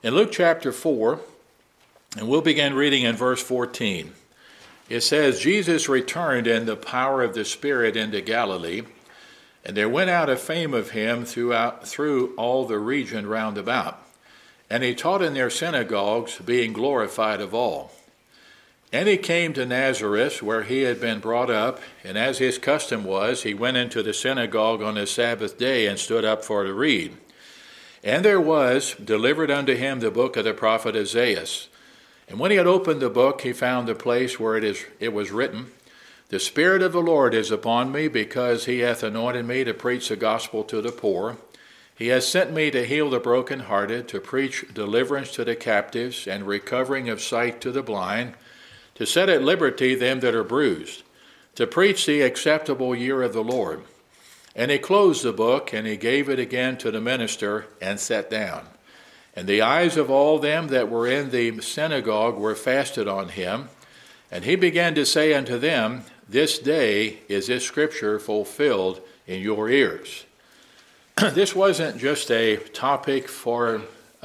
In Luke chapter 4, and we'll begin reading in verse 14, it says, Jesus returned in the power of the Spirit into Galilee, and there went out a fame of him through all the region round about. And he taught in their synagogues, being glorified of all. And he came to Nazareth, where he had been brought up, and as his custom was, he went into the synagogue on the Sabbath day and stood up for to read. And there was delivered unto him the book of the prophet Isaiah. And when he had opened the book, he found the place where it was written, The Spirit of the Lord is upon me, because he hath anointed me to preach the gospel to the poor. He has sent me to heal the brokenhearted, to preach deliverance to the captives, and recovering of sight to the blind, to set at liberty them that are bruised, to preach the acceptable year of the Lord. And he closed the book, and he gave it again to the minister, and sat down. And the eyes of all them that were in the synagogue were fastened on him. And he began to say unto them, This day is this scripture fulfilled in your ears. This wasn't just a topic for,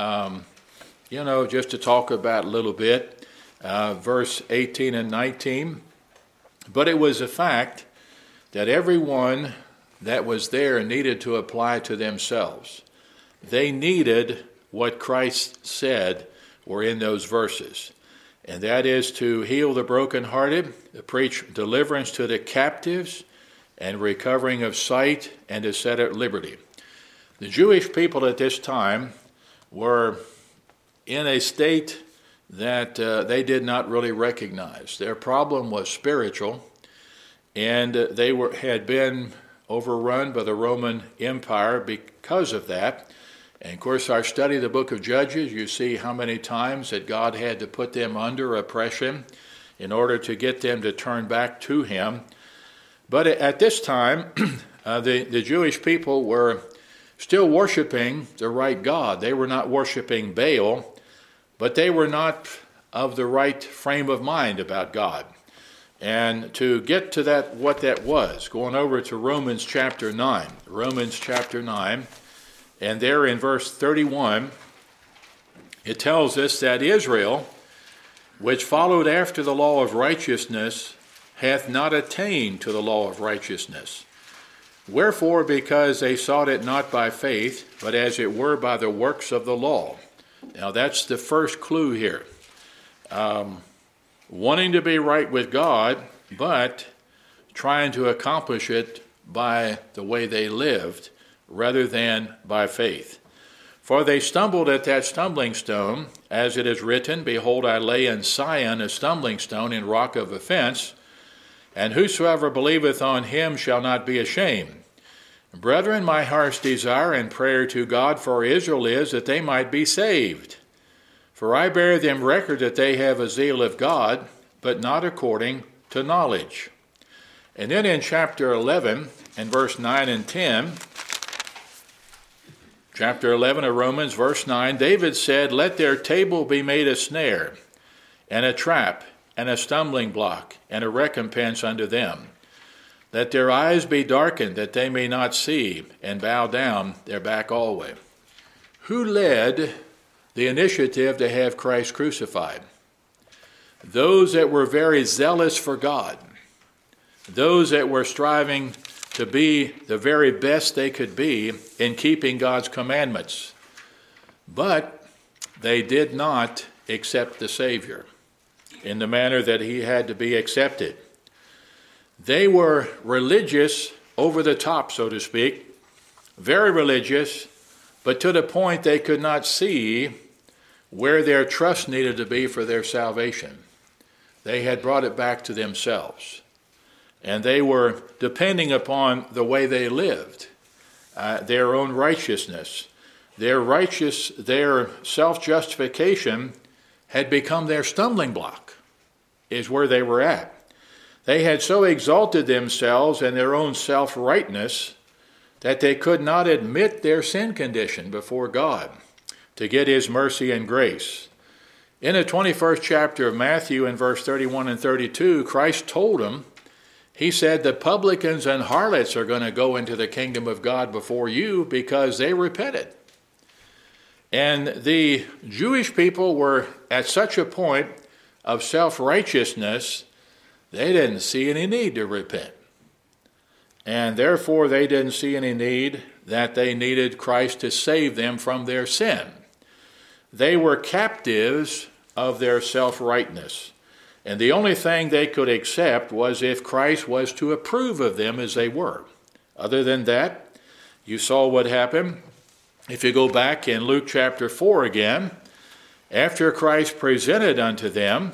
just to talk about a little bit, verse 18 and 19. But it was a fact that everyone that was there needed to apply to themselves. They needed what Christ said were in those verses, and that is to heal the brokenhearted, to preach deliverance to the captives, and recovering of sight, and to set at liberty. The Jewish people at this time were in a state that they did not really recognize. Their problem was spiritual, and they had been overrun by the Roman Empire because of that. And of course, our study of the book of Judges, you see how many times that God had to put them under oppression in order to get them to turn back to him. But at this time, the Jewish people were still worshiping the right God. They were not worshiping Baal, but they were not of the right frame of mind about God. And to get to that, what that was, going over to Romans chapter 9, and there in verse 31, it tells us that Israel, which followed after the law of righteousness, hath not attained to the law of righteousness. Wherefore, because they sought it not by faith, but as it were by the works of the law. Now that's the first clue here. Wanting to be right with God, but trying to accomplish it by the way they lived, rather than by faith. For they stumbled at that stumbling stone, as it is written, Behold, I lay in Sion a stumbling stone and rock of offense, and whosoever believeth on him shall not be ashamed. Brethren, my heart's desire and prayer to God for Israel is that they might be saved. For I bear them record that they have a zeal of God, but not according to knowledge. And then in chapter 11, and verse 9 and 10, chapter 11 of Romans, verse 9, David said, Let their table be made a snare, and a trap, and a stumbling block, and a recompense unto them. Let their eyes be darkened, that they may not see, and bow down their back always. Who led the initiative to have Christ crucified? Those that were very zealous for God, those that were striving to be the very best they could be in keeping God's commandments. But they did not accept the Savior in the manner that he had to be accepted. They were religious over the top, so to speak, very religious, but to the point they could not see where their trust needed to be for their salvation. They had brought it back to themselves. And they were depending upon the way they lived, their own righteousness. Their self-justification had become their stumbling block, is where they were at. They had so exalted themselves in their own self-rightness that they could not admit their sin condition before God to get his mercy and grace. In the 21st chapter of Matthew, in verse 31 and 32, Christ told them, he said, the publicans and harlots are going to go into the kingdom of God before you because they repented. And the Jewish people were at such a point of self-righteousness, they didn't see any need to repent. And therefore, they didn't see any need that they needed Christ to save them from their sin. They were captives of their self-rightness. And the only thing they could accept was if Christ was to approve of them as they were. Other than that, you saw what happened. If you go back in Luke chapter 4 again, after Christ presented unto them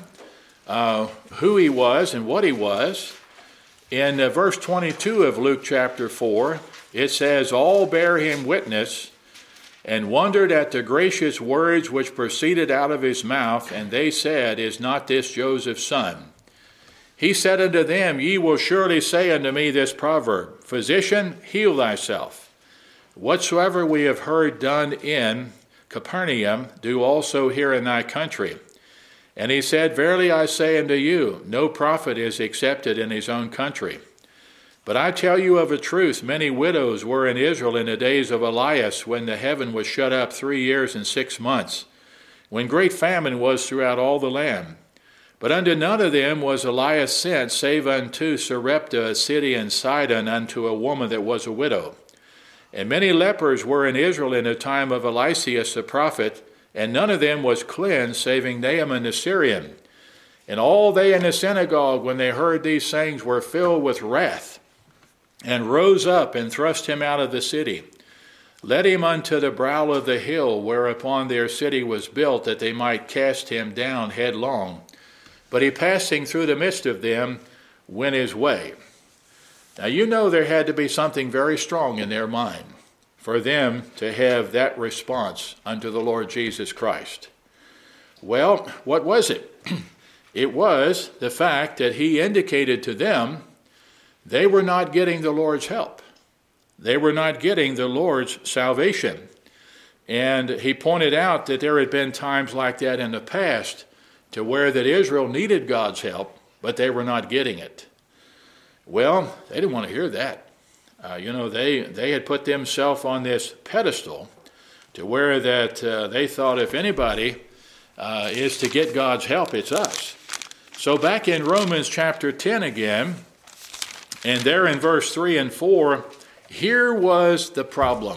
who he was and what he was, in verse 22 of Luke chapter 4, it says, all bare him witness, and wondered at the gracious words which proceeded out of his mouth, and they said, is not this Joseph's son? He said unto them, ye will surely say unto me this proverb, Physician, heal thyself. Whatsoever we have heard done in Capernaum, do also here in thy country. And he said, verily I say unto you, no prophet is accepted in his own country. But I tell you of a truth, many widows were in Israel in the days of Elias, when the heaven was shut up 3 years and 6 months, when great famine was throughout all the land. But unto none of them was Elias sent, save unto Sarepta, a city in Sidon, unto a woman that was a widow. And many lepers were in Israel in the time of Eliseus the prophet, and none of them was cleansed, saving Naaman the Syrian. And all they in the synagogue, when they heard these things, were filled with wrath, and rose up and thrust him out of the city, led him unto the brow of the hill whereupon their city was built, that they might cast him down headlong. But he, passing through the midst of them, went his way. Now you know there had to be something very strong in their mind for them to have that response unto the Lord Jesus Christ. Well, what was it? It was the fact that he indicated to them they were not getting the Lord's help. They were not getting the Lord's salvation. And he pointed out that there had been times like that in the past to where that Israel needed God's help, but they were not getting it. Well, they didn't want to hear that. They had put themselves on this pedestal to where that they thought if anybody is to get God's help, it's us. So back in Romans chapter 10 again, and there in verse 3 and 4, here was the problem.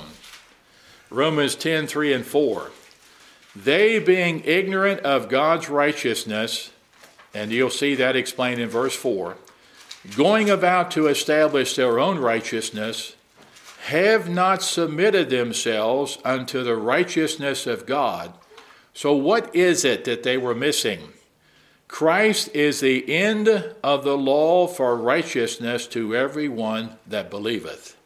Romans 10, 3 and 4. They being ignorant of God's righteousness, and you'll see that explained in verse 4, going about to establish their own righteousness, have not submitted themselves unto the righteousness of God. So what is it that they were missing? Christ is the end of the law for righteousness to every one that believeth.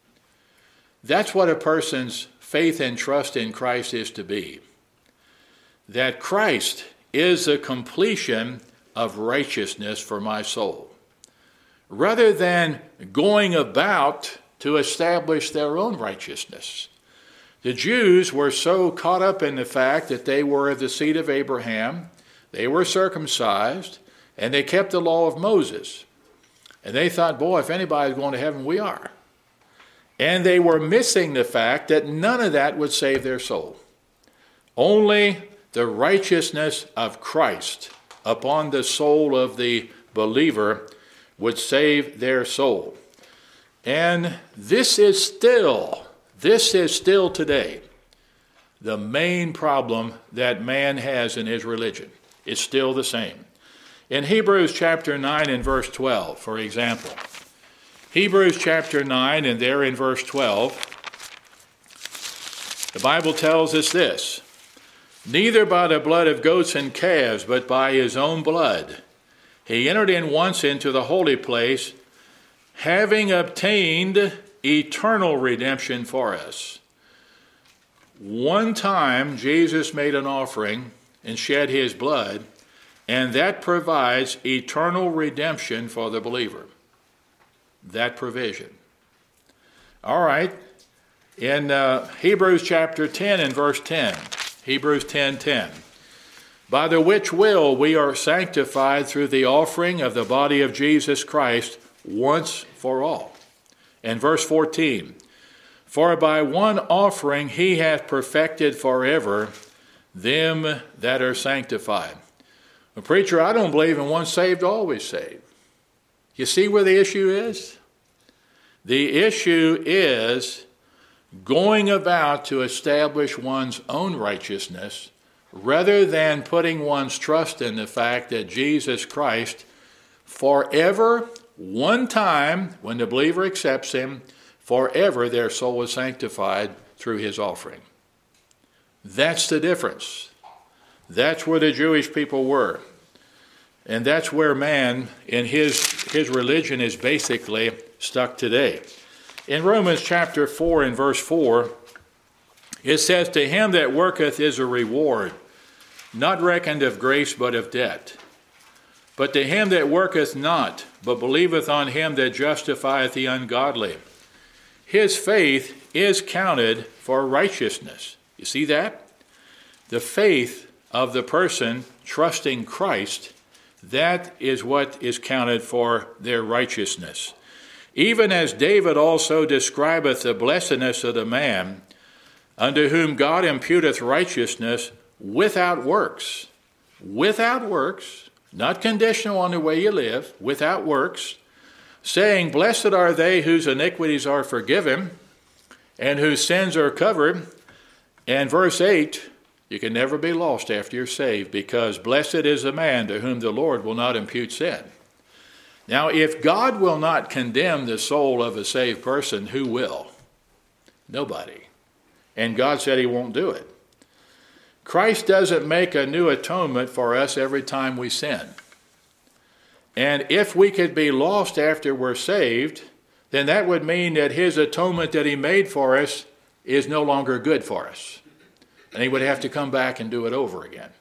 That's what a person's faith and trust in Christ is to be. That Christ is the completion of righteousness for my soul, rather than going about to establish their own righteousness. The Jews were so caught up in the fact that they were of the seed of Abraham, they were circumcised, and they kept the law of Moses. And they thought, boy, if anybody's going to heaven, we are. And they were missing the fact that none of that would save their soul. Only the righteousness of Christ upon the soul of the believer would save their soul. And this is still today the main problem that man has in his religion. It's still the same. In Hebrews chapter 9 and verse 12, for example, Hebrews chapter 9 and there in verse 12, the Bible tells us this, neither by the blood of goats and calves, but by his own blood, he entered in once into the holy place, having obtained eternal redemption for us. One time, Jesus made an offering and shed his blood, and that provides eternal redemption for the believer. That provision. All right. In Hebrews chapter 10 and verse 10, Hebrews 10:10, by the which will we are sanctified through the offering of the body of Jesus Christ once for all. And verse 14, For by one offering he hath perfected forever them that are sanctified. Well, preacher, I don't believe in once saved, always saved. You see where the issue is? The issue is going about to establish one's own righteousness rather than putting one's trust in the fact that Jesus Christ forever, one time, when the believer accepts him, forever their soul is sanctified through his offering. That's the difference. That's where the Jewish people were. And that's where man in his religion is basically stuck today. In Romans chapter 4 and verse 4, it says, To him that worketh is a reward, not reckoned of grace but of debt. But to him that worketh not, but believeth on him that justifieth the ungodly, his faith is counted for righteousness. You see that? The faith of the person trusting Christ, that is what is counted for their righteousness. Even as David also describeth the blessedness of the man, unto whom God imputeth righteousness without works. Without works, not conditional on the way you live, without works, saying, Blessed are they whose iniquities are forgiven, and whose sins are covered. And verse 8, you can never be lost after you're saved, because blessed is the man to whom the Lord will not impute sin. Now, if God will not condemn the soul of a saved person, who will? Nobody. And God said he won't do it. Christ doesn't make a new atonement for us every time we sin. And if we could be lost after we're saved, then that would mean that his atonement that he made for us is no longer good for us. And he would have to come back and do it over again.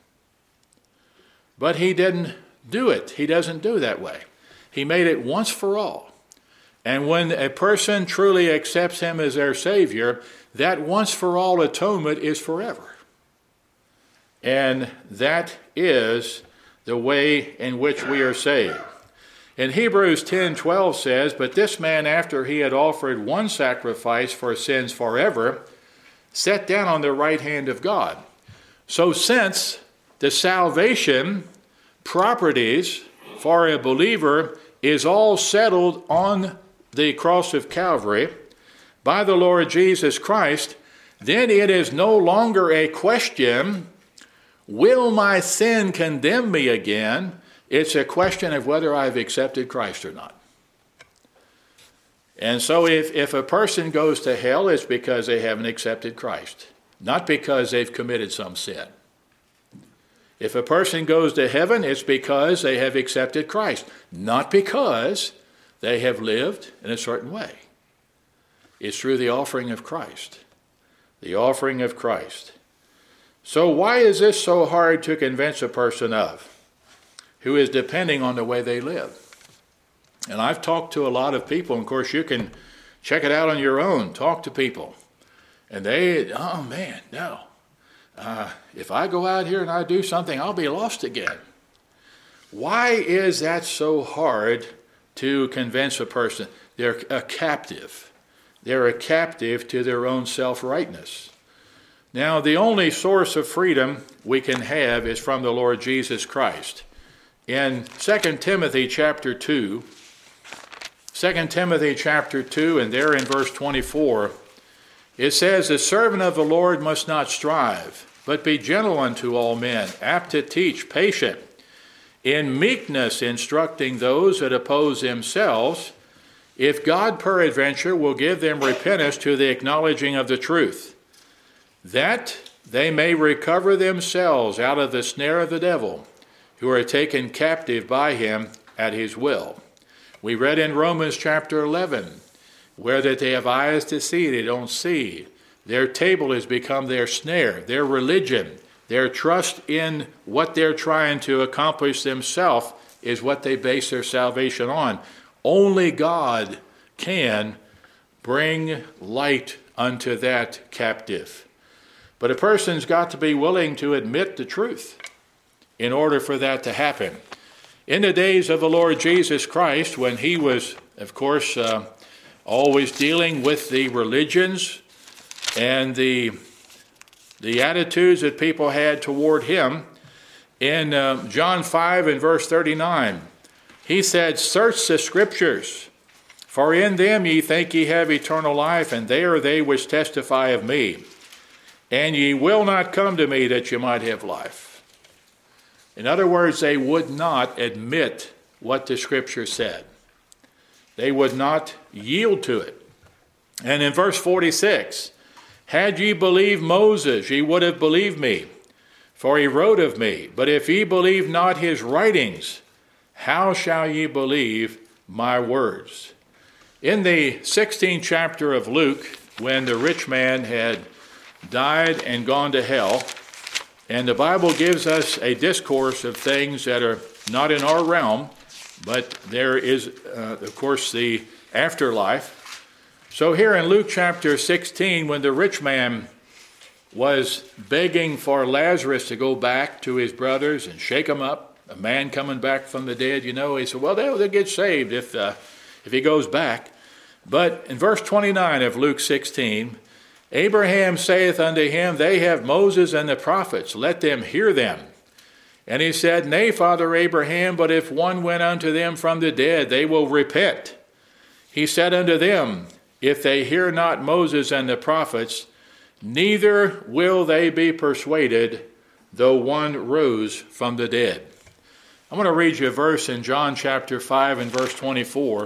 But he didn't do it. He doesn't do that way. He made it once for all. And when a person truly accepts him as their Savior, that once for all atonement is forever. And that is the way in which we are saved. In Hebrews 10:12 says, But this man, after he had offered one sacrifice for sins forever, sat down on the right hand of God. So since the salvation properties for a believer is all settled on the cross of Calvary by the Lord Jesus Christ, then it is no longer a question, will my sin condemn me again? It's a question of whether I've accepted Christ or not. And so if a person goes to hell, it's because they haven't accepted Christ, not because they've committed some sin. If a person goes to heaven, it's because they have accepted Christ, not because they have lived in a certain way. It's through the offering of Christ. The offering of Christ. So why is this so hard to convince a person of who is depending on the way they live? And I've talked to a lot of people, and of course you can check it out on your own. Talk to people. And they, oh man, no. If I go out here and I do something, I'll be lost again. Why is that so hard to convince a person? They're a captive. They're a captive to their own self-rightness. Now, the only source of freedom we can have is from the Lord Jesus Christ. In 2 Timothy chapter 2, and there in verse 24, it says, The servant of the Lord must not strive, but be gentle unto all men, apt to teach, patient, in meekness instructing those that oppose themselves, if God peradventure will give them repentance to the acknowledging of the truth, that they may recover themselves out of the snare of the devil, who are taken captive by him at his will. We read in Romans chapter 11, where that they have eyes to see, they don't see. Their table has become their snare, their religion, their trust in what they're trying to accomplish themselves is what they base their salvation on. Only God can bring light unto that captive. But a person's got to be willing to admit the truth in order for that to happen. In the days of the Lord Jesus Christ, when he was, of course, always dealing with the religions and the attitudes that people had toward him. In John 5 and verse 39, he said, "Search the Scriptures, for in them ye think ye have eternal life, and they are they which testify of me. And ye will not come to me that ye might have life." In other words, they would not admit what the Scripture said. They would not yield to it. And in verse 46, "Had ye believed Moses, ye would have believed me, for he wrote of me. But if ye believe not his writings, how shall ye believe my words?" In the 16th chapter of Luke, when the rich man had died and gone to hell, and the Bible gives us a discourse of things that are not in our realm, but there is, of course, the afterlife. So here in Luke chapter 16, when the rich man was begging for Lazarus to go back to his brothers and shake them up, a man coming back from the dead, he said, well, they'll get saved if he goes back. But in verse 29 of Luke 16, "Abraham saith unto him, They have Moses and the prophets, let them hear them. And he said, Nay, Father Abraham, but if one went unto them from the dead, they will repent. He said unto them, If they hear not Moses and the prophets, neither will they be persuaded, though one rose from the dead." I'm going to read you a verse in John chapter 5 and verse 24.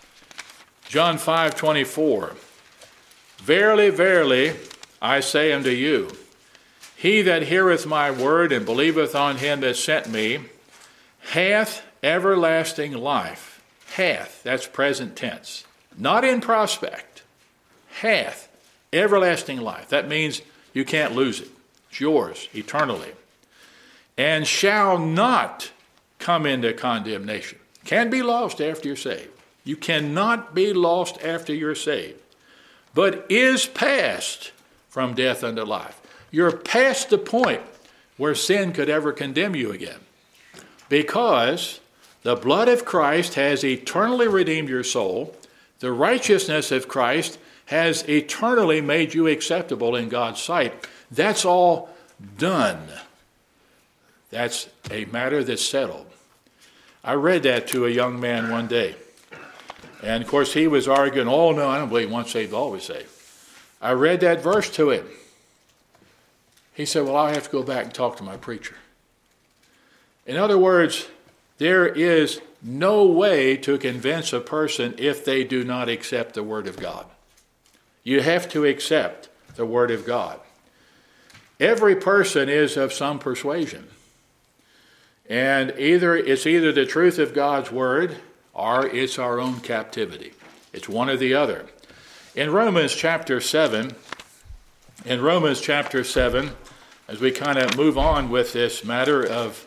John 5:24. "Verily, verily, I say unto you, he that heareth my word and believeth on him that sent me, hath everlasting life." Hath, that's present tense. Not in prospect. Hath everlasting life. That means you can't lose it. It's yours eternally. "And shall not come into condemnation." Can't be lost after you're saved. You cannot be lost after you're saved. "But is passed from death unto life." You're past the point where sin could ever condemn you again, because the blood of Christ has eternally redeemed your soul. The righteousness of Christ has eternally made you acceptable in God's sight. That's all done. That's a matter that's settled. I read that to a young man one day. And, of course, he was arguing, "Oh, no, I don't believe once saved, always saved." I read that verse to him. He said, "Well, I'll have to go back and talk to my preacher." In other words, there is no way to convince a person if they do not accept the Word of God. You have to accept the Word of God. Every person is of some persuasion. And it's either the truth of God's Word or it's our own captivity. It's one or the other. In Romans chapter 7, as we kind of move on with this matter of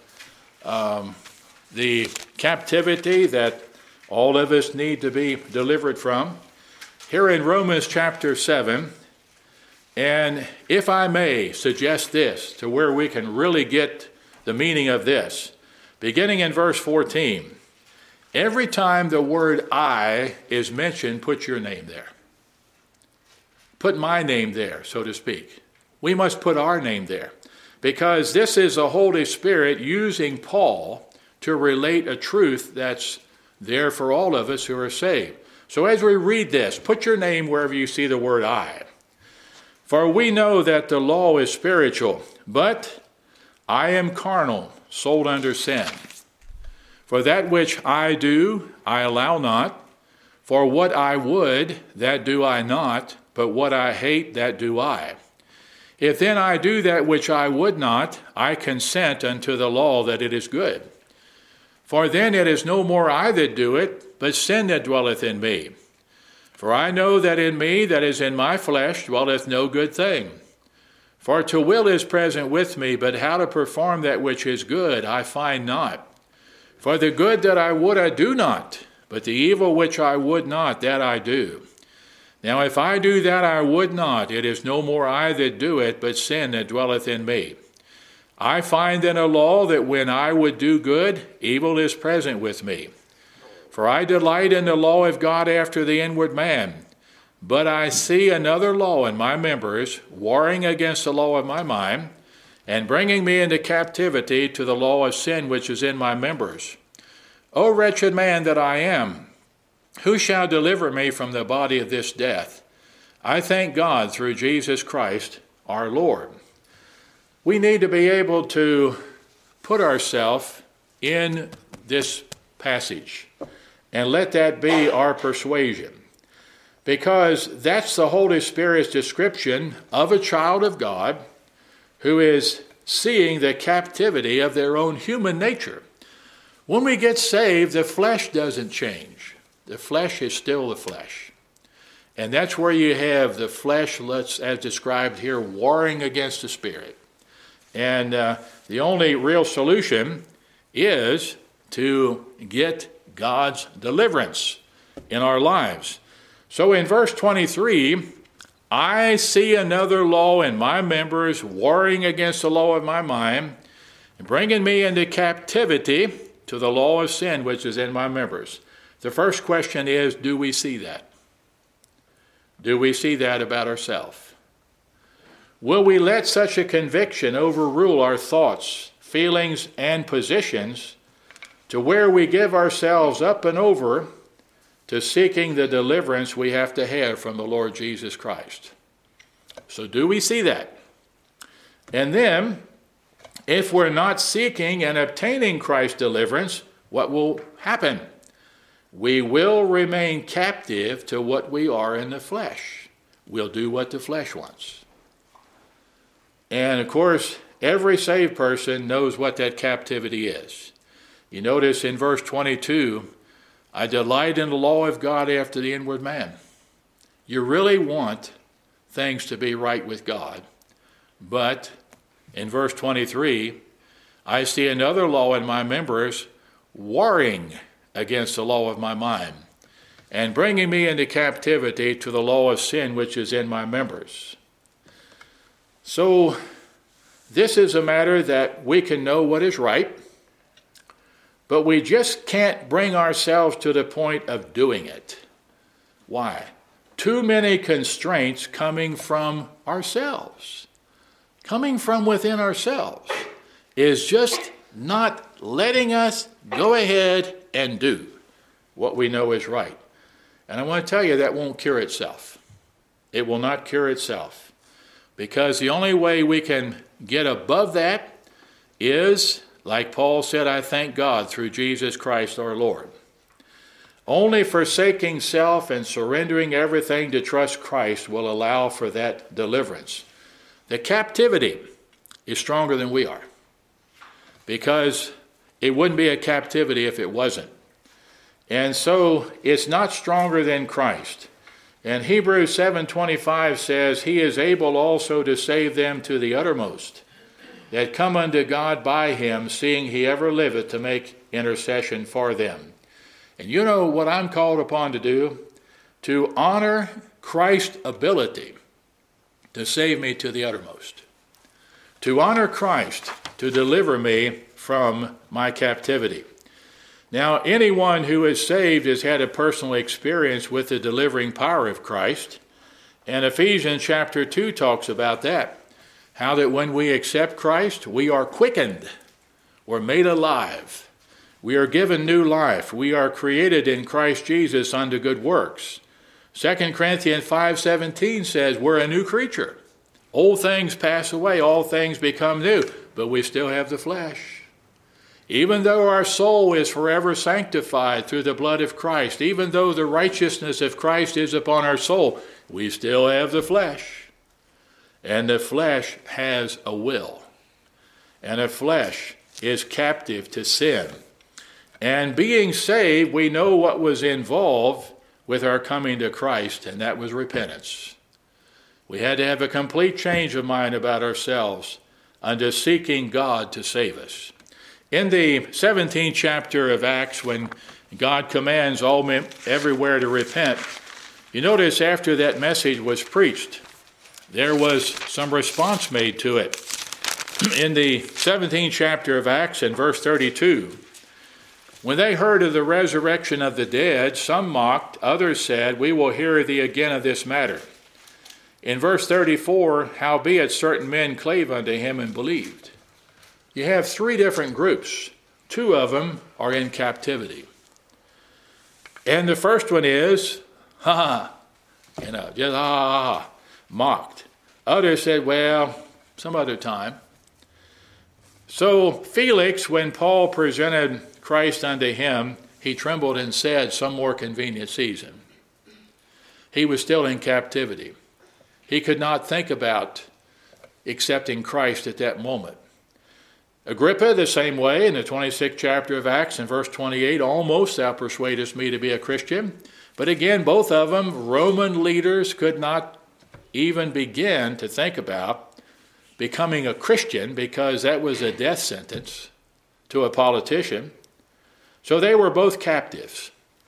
the captivity that all of us need to be delivered from, here in Romans chapter 7, and if I may suggest this to where we can really get the meaning of this, beginning in verse 14, every time the word "I" is mentioned, put your name there. Put my name there, so to speak. We must put our name there, because this is the Holy Spirit using Paul to relate a truth that's there for all of us who are saved. So as we read this, put your name wherever you see the word "I." "For we know that the law is spiritual, but I am carnal, sold under sin. For that which I do, I allow not. For what I would, that do I not, but what I hate, that do I. If then I do that which I would not, I consent unto the law that it is good. For then it is no more I that do it, but sin that dwelleth in me. For I know that in me, that is in my flesh, dwelleth no good thing. For to will is present with me, but how to perform that which is good I find not. For the good that I would I do not, but the evil which I would not, that I do. Now if I do that I would not, it is no more I that do it, but sin that dwelleth in me. I find in a law that when I would do good, evil is present with me. For I delight in the law of God after the inward man. But I see another law in my members, warring against the law of my mind, and bringing me into captivity to the law of sin which is in my members. O wretched man that I am, who shall deliver me from the body of this death? I thank God through Jesus Christ our Lord. We need to be able to put ourselves in this passage and let that be our persuasion, because that's the Holy Spirit's description of a child of God who is seeing the captivity of their own human nature. When we get saved, the flesh doesn't change. The flesh is still the flesh. And that's where you have the flesh, as described here, warring against the Spirit. And the only real solution is to get God's deliverance in our lives. So in verse 23, I see another law in my members, warring against the law of my mind, and bringing me into captivity to the law of sin which is in my members. The first question is, do we see that? Do we see that about ourselves? Will we let such a conviction overrule our thoughts, feelings, and positions to where we give ourselves up and over to seeking the deliverance we have to have from the Lord Jesus Christ? So do we see that? And then, if we're not seeking and obtaining Christ's deliverance, what will happen? We will remain captive to what we are in the flesh. We'll do what the flesh wants. And of course, every saved person knows what that captivity is. You notice in verse 22, I delight in the law of God after the inward man. You really want things to be right with God. But in verse 23, I see another law in my members, warring against the law of my mind, and bringing me into captivity to the law of sin which is in my members. So this is a matter that we can know what is right, but we just can't bring ourselves to the point of doing it. Why? Too many constraints coming from ourselves, coming from within ourselves, is just not letting us go ahead and do what we know is right. And I want to tell you that won't cure itself. It will not cure itself. Because the only way we can get above that is, like Paul said, I thank God through Jesus Christ our Lord. Only forsaking self and surrendering everything to trust Christ will allow for that deliverance. The captivity is stronger than we are, because it wouldn't be a captivity if it wasn't. And so it's not stronger than Christ. And Hebrews 7:25 says, He is able also to save them to the uttermost, that come unto God by him, seeing he ever liveth to make intercession for them. And you know what I'm called upon to do? To honor Christ's ability to save me to the uttermost. To honor Christ to deliver me from my captivity. Now, anyone who is saved has had a personal experience with the delivering power of Christ. And Ephesians chapter 2 talks about that. How that when we accept Christ, we are quickened. We're made alive. We are given new life. We are created in Christ Jesus unto good works. 2 Corinthians 5:17 says we're a new creature. Old things pass away, all things become new. But we still have the flesh. Even though our soul is forever sanctified through the blood of Christ, even though the righteousness of Christ is upon our soul, we still have the flesh. And the flesh has a will. And the flesh is captive to sin. And being saved, we know what was involved with our coming to Christ, and that was repentance. We had to have a complete change of mind about ourselves unto seeking God to save us. In the 17th chapter of Acts, when God commands all men everywhere to repent, you notice after that message was preached, there was some response made to it. In the 17th chapter of Acts, in verse 32, When they heard of the resurrection of the dead, some mocked, others said, "We will hear thee again of this matter." In verse 34, howbeit certain men clave unto him and believed. You have three different groups. Two of them are in captivity. And the first one is, just mocked. Others said, well, some other time. So Felix, when Paul presented Christ unto him, he trembled and said, some more convenient season. He was still in captivity. He could not think about accepting Christ at that moment. Agrippa, the same way, in the 26th chapter of Acts, in verse 28, almost thou persuadest me to be a Christian. But again, both of them, Roman leaders, could not even begin to think about becoming a Christian because that was a death sentence to a politician. So they were both captives.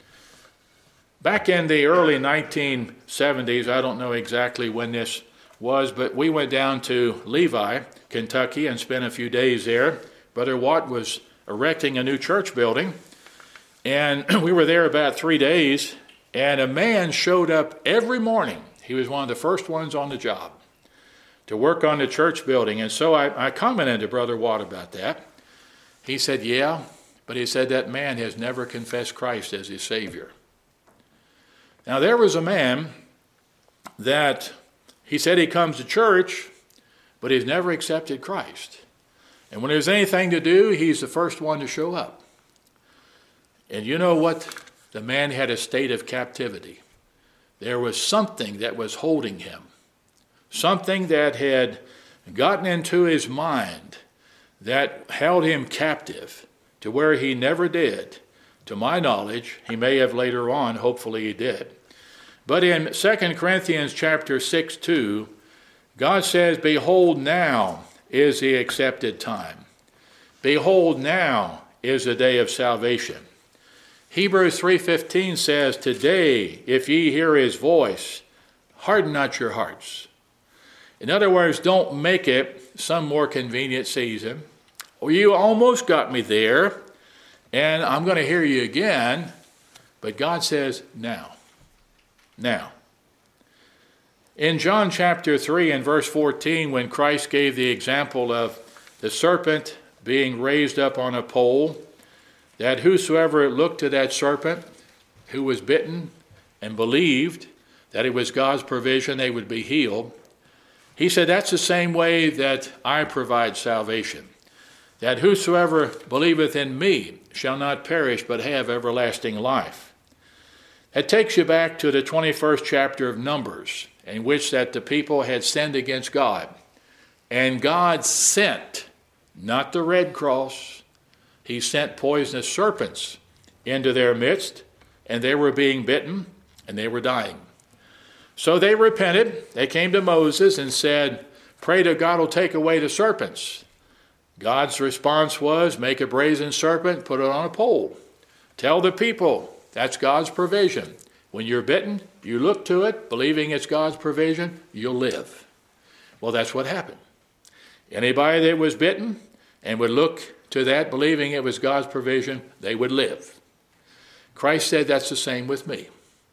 Back in the early 1970s, I don't know exactly when this was, but we went down to Levi, Kentucky, and spent a few days there. Brother Watt was erecting a new church building, and we were there about 3 days, and a man showed up every morning. He was one of the first ones on the job to work on the church building. And so I commented to Brother Watt about that. He said, yeah, but he said that man has never confessed Christ as his Savior. Now, there was a man that he said he comes to church, but he's never accepted Christ. And when there's anything to do, he's the first one to show up. And you know what? The man had a state of captivity. There was something that was holding him, something that had gotten into his mind that held him captive to where he never did. To my knowledge, he may have later on, hopefully he did. But in 2 Corinthians chapter 6:2, God says, behold, now is the accepted time. Behold, now is the day of salvation. Hebrews 3:15 says, today, if ye hear his voice, harden not your hearts. In other words, don't make it some more convenient season. Or you almost got me there, and I'm going to hear you again. But God says, now. Now. In John chapter 3 and verse 14, when Christ gave the example of the serpent being raised up on a pole, that whosoever looked to that serpent who was bitten and believed that it was God's provision, they would be healed. He said, that's the same way that I provide salvation, that whosoever believeth in me shall not perish but have everlasting life. That takes you back to the 21st chapter of Numbers, in which that the people had sinned against God. And God sent, not the Red Cross, he sent poisonous serpents into their midst, and they were being bitten, and they were dying. So they repented. They came to Moses and said, pray that God will take away the serpents. God's response was, make a brazen serpent, put it on a pole. Tell the people, that's God's provision. When you're bitten, you look to it, believing it's God's provision, you'll live. Well, that's what happened. Anybody that was bitten and would look to that, believing it was God's provision, they would live. Christ said that's the same with me.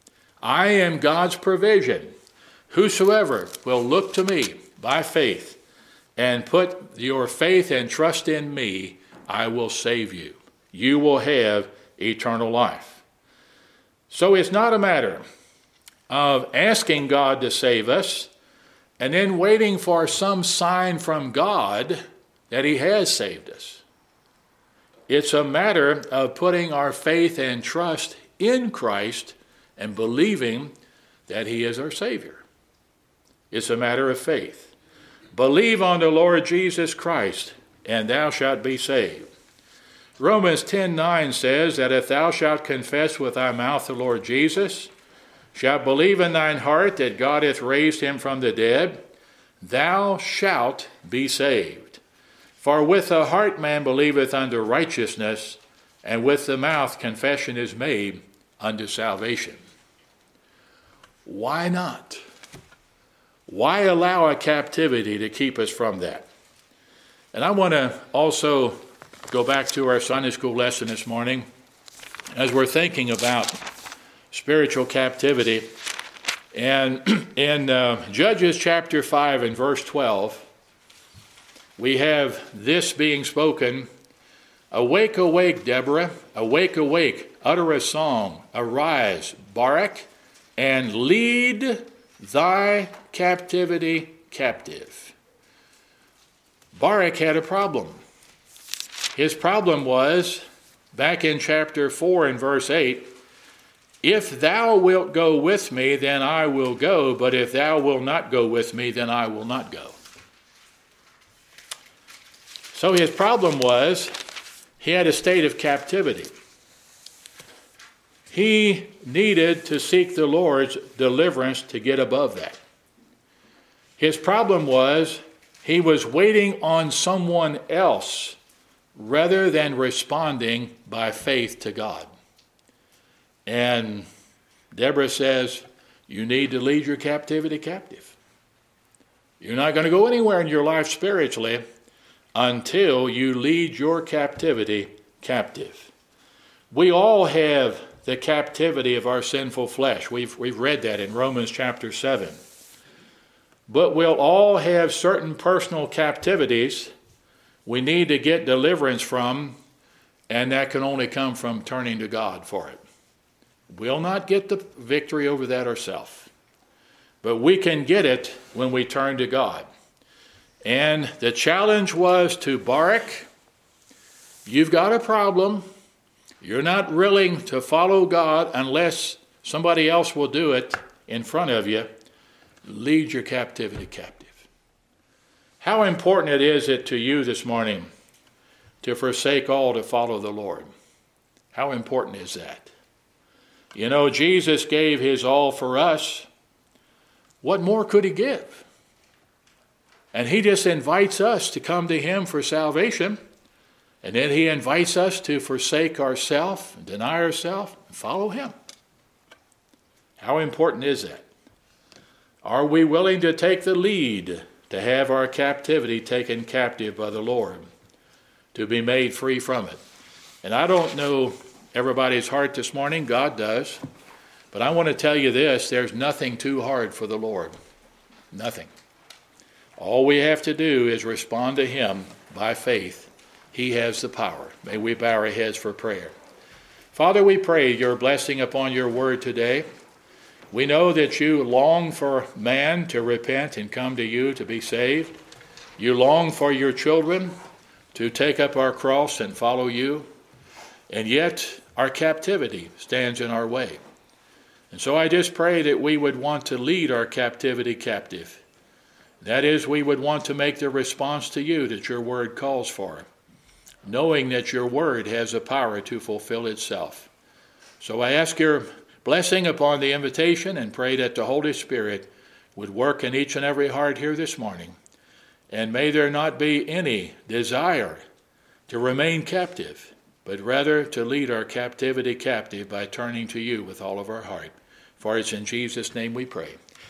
I am God's provision. Whosoever will look to me by faith and put your faith and trust in me, I will save you. You will have eternal life. So it's not a matter of asking God to save us and then waiting for some sign from God that he has saved us. It's a matter of putting our faith and trust in Christ and believing that he is our Savior. It's a matter of faith. Believe on the Lord Jesus Christ, and thou shalt be saved. Romans 10:9 says that if thou shalt confess with thy mouth the Lord Jesus, shalt believe in thine heart that God hath raised him from the dead, thou shalt be saved. For with the heart man believeth unto righteousness, and with the mouth confession is made unto salvation. Why not? Why allow a captivity to keep us from that? And I want to also go back to our Sunday school lesson this morning as we're thinking about spiritual captivity. And in Judges chapter 5 and verse 12, we have this being spoken: "Awake, awake, Deborah, awake, utter a song, arise, Barak, and lead thy captivity captive." Barak had a problem. His problem was, back in chapter 4 and verse 8, "If thou wilt go with me, then I will go, but if thou wilt not go with me, then I will not go." So his problem was, he had a state of captivity. He needed to seek the Lord's deliverance to get above that. His problem was, he was waiting on someone else rather than responding by faith to God. And Deborah says, you need to lead your captivity captive. You're not going to go anywhere in your life spiritually until you lead your captivity captive. We all have the captivity of our sinful flesh. We've read that in Romans chapter 7. But we'll all have certain personal captivities we need to get deliverance from, and that can only come from turning to God for it. We'll not get the victory over that ourselves, but we can get it when we turn to God. And the challenge was to Barak: you've got a problem. You're not willing to follow God unless somebody else will do it in front of you. Lead your captivity captive. How important is it to you this morning to forsake all to follow the Lord? How important is that? You know, Jesus gave his all for us. What more could he give? And he just invites us to come to him for salvation. And then he invites us to forsake ourselves, deny ourselves, and follow him. How important is that? Are we willing to take the lead to have our captivity taken captive by the Lord, to be made free from it? And I don't know everybody's heart this morning. God does. But I want to tell you this: there's nothing too hard for the Lord. Nothing. All we have to do is respond to him by faith. He has the power. May we bow our heads for prayer. Father, we pray your blessing upon your word today. We know that you long for man to repent and come to you to be saved. You long for your children to take up our cross and follow you. And yet our captivity stands in our way. And so I just pray that we would want to lead our captivity captive. That is, we would want to make the response to you that your word calls for, knowing that your word has the power to fulfill itself. So I ask your blessing upon the invitation and pray that the Holy Spirit would work in each and every heart here this morning. And may there not be any desire to remain captive, but rather to lead our captivity captive by turning to you with all of our heart. For it's in Jesus' name we pray.